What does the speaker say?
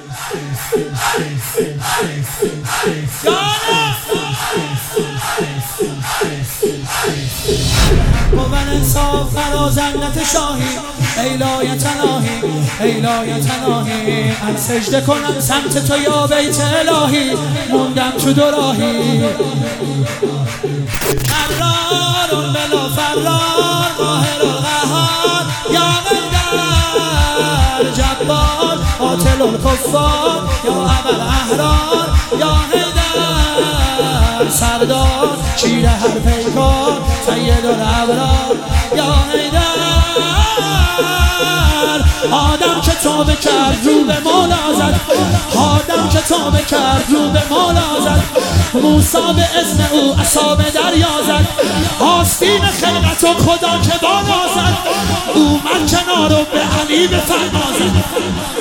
قوة انصاف فرازندت شاهی ای لایت الهی ای لایت الهی من سجده کنم سمت تو یا بیت الهی موندم تو دو راهی قرارون بلا فرار قاهر القهار یا غیدر جبار قاتل الکفار یا ابر احرار یا حیدر سردار شیر هر پیکار سید الابرار یا حیدر آدم که توبه کرد رو به مولا زد آدم که توبه کرد رو به مولا زد موسی به اذن او عصا به دریا زد آستین خلقت و خدا که بالا زد اومد کنار و به علی به فرما زد